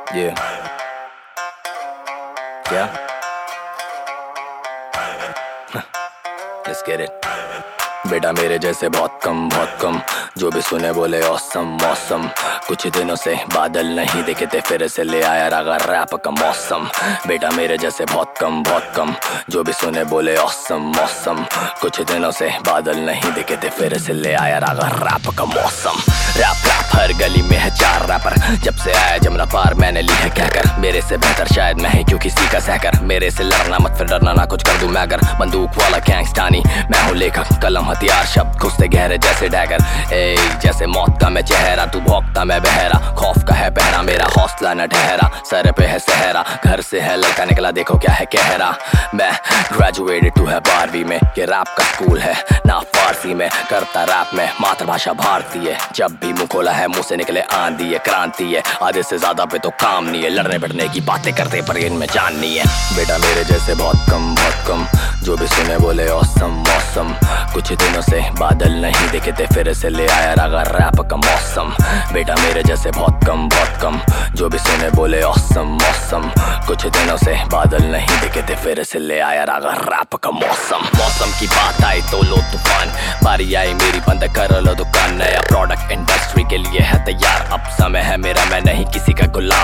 Yeah. Yeah. Let's get it. बेटा मेरे जैसे बहुत कम जो भी सुने बोले औसम मौसम। कुछ दिनों से बादल नहीं दिखे थे, फिर से ले आया रागा रैप का मौसम। बेटा मेरे जैसे बहुत कम जो भी सुने बोले औसम मौसम। कुछ दिनों से बादल नहीं दिखे थे, फिर से ले आया रागा रैप का मौसम। रैप हर गली में है 4 रैपर, जब से आया जमुना पार मैंने ली है कहकर। मेरे से बेहतर शायद मैं ही क्यों किसी का सहकर। मेरे से लड़ना मत फिर डरना ना कुछ कर दूं मैं अगर। बंदूक वाला गैंगस्टानी मैं हूँ लेखक, कलम हथियार शब्द घुसते गहरे जैसे डैगर। जैसे मौत का मैं चेहरा, तू भौंकता मैं बहरा। खौफ का है पहरा, मेरा हौसला न ठहरा। सर पे है सहरा, घर से है लड़का निकला देखो क्या है कहरा। मैं ग्रेजुएटेड टू है 12वीं में, ये रैप का स्कूल है ना फारसी में। करता रैप में मातृभाषा भारतीय, जब भी मुंह खोला है मुंह से निकले आंधी है क्रांति है। आधे से ज्यादा पे तो काम नहीं है, लड़ने बढ़ने की बातें करते पर इनमें जान नहीं है। बेटा मेरे जैसे बहुत कम जो भी सुने बोले औसम मौसम। कुछ दिनों से बादल नहीं दिखे थे, फिर से ले आया रागा रैप का मौसम। बेटा मेरे जैसे बहुत कम जो भी सुने बोले औसम मौसम। कुछ दिनों से बादल नहीं दिखे थे, फिर से ले आया रागा रैप का मौसम। मौसम की बात आई तो लो तूफान, बारी आई मेरी बंद कर लो दुकान। नया प्रोडक्ट इंडस्ट्री के लिए है तैयार, अब समय है मेरा मैं नहीं किसी का गुलाम।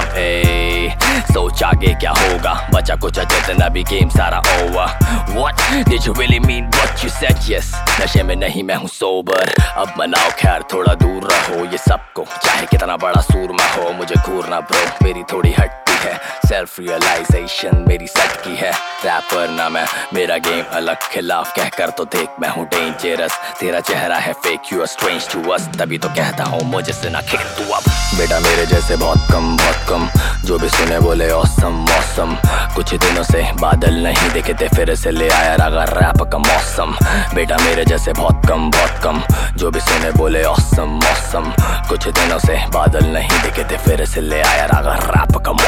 सोच आगे क्या होगा, बचा कुछ जितना भी गेम सारा over. What did you really mean what you said? Yes, नशे में नहीं मैं हूँ सोबर। अब मनाओ खैर थोड़ा दूर रहो ये सबको, चाहे कितना बड़ा सूरमा हो मुझे घूरना ब्रो। मेरी थोड़ी हटती है, सेल्फ रियलाइजेशन मेरी सेट की है। रैपर ना मैं, मेरा गेम अलग, खिलाफ कहकर तो देख मैं हूँ डेंजरस। तेरा चेहरा है fake, you are strange to us, तभी तो कहता हूँ मुझे से ना खेल तू अब। बेटा मेरे जैसे बहुत कम जो भी सुने बोले औसम मौसम। कुछ दिनों से बादल नहीं दिखे थे, फिर से ले आया रागा रैप का मौसम। बेटा मेरे जैसे बहुत कम जो भी सुने बोले औसम मौसम। कुछ दिनों से बादल नहीं दिखे थे, फिर से ले आया रागा रैप का